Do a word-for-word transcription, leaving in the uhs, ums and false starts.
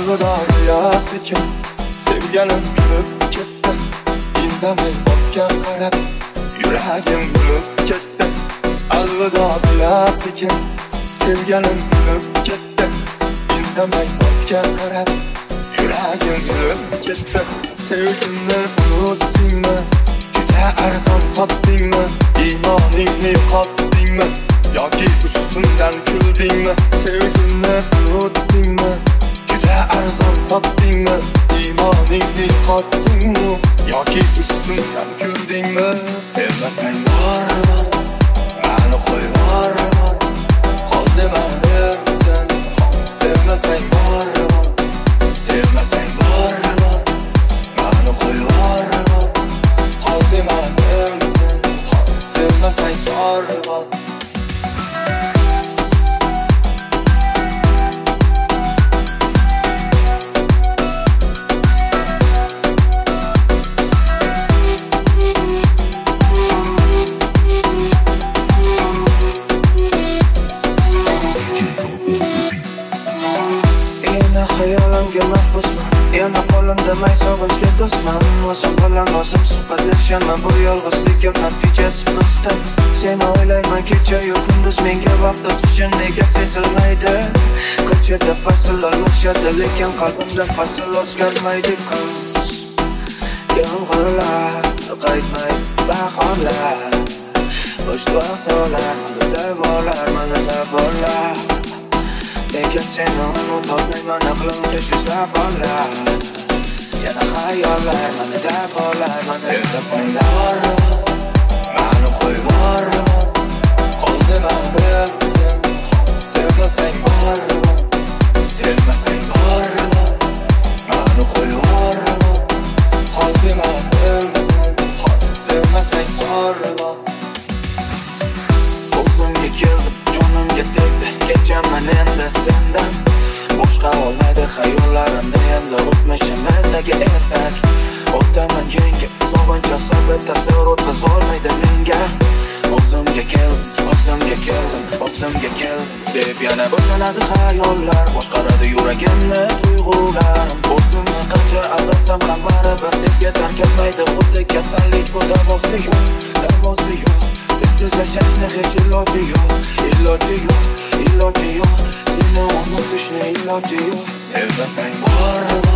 Alvida deya sekin sevganim kulib ketdi. Indamay ortga qarab yuragim kulib ketdi. Alvida deya sekin sevganim kulib ketdi. Indamay ortga qarab yuragim kulib ketdi. Sevgimni unutdingmi? Juda arzon sotdingmi? Iymoningni yo'qotdingmi? Yoki ustimdan kuldingmi? Sevgimni unutdingmi? Juda arzon sotdingmi? Iymoningni yo'qotdingmi? Yoki ustimdan kuldingmi? Sevmasang bormi? Mani qo'yvormi? Qol demani sen. Sevmasang bormi? Sevmasang bormi? Mani qo'yvormi? Qol demani sen. Sevmasang bormi? Hayolimga mahbusman, yana qo'limda may sog'inchga do'stman. O'zim bilan o'zim suhbatlashaman, bu yolg'izligim natijasi pistan. Seni o'ylayman kecha-yu kunduz, menga vaqt o'tishi nega sezilmaydi? Ko'chada fasl almashadi, lekin qalbimda fasl o'zgarmaydi. Kuz yomg'irlar qaytmaydi, bahorlar bo'sh vaqtlar, mana da'volar, mana da'volar. Lekin seni unutolmayman, aqlimda shu savollar, yana xayollar, mana da'volar, mana sevmasang bormi? Mani qo'yvormi? Qol demani sen. Sevmasang bormi? Sevmasang bormi? Mani qo'yvormi? Qol demani sen. Sevmasang bormi? O'zimga keldim, jonimga tegdi, kechaman endi sendan. Boshqa olmaydi xayollarimda endi o'tmishimizdagi ertak. O'taman yengil, sog'inch asabi tasavvur o'tkazolmaydi menga. O'zimga keldim, o'zimga keldim, o'zimga keldim deb yana bo'lanadi xayollar, boshqaradi yuragimni tuyg'ularim. O'zimni qancha aldasam ham baribir senga tark etmaydi, xuddi kasallik bu davosi yo'q, davosi yo'q. Sensiz yashashni hech iloji yo'q, iloji yo'q, iloji yo'q. Seni unutishni iloji yo'q. Sevmasang bormi?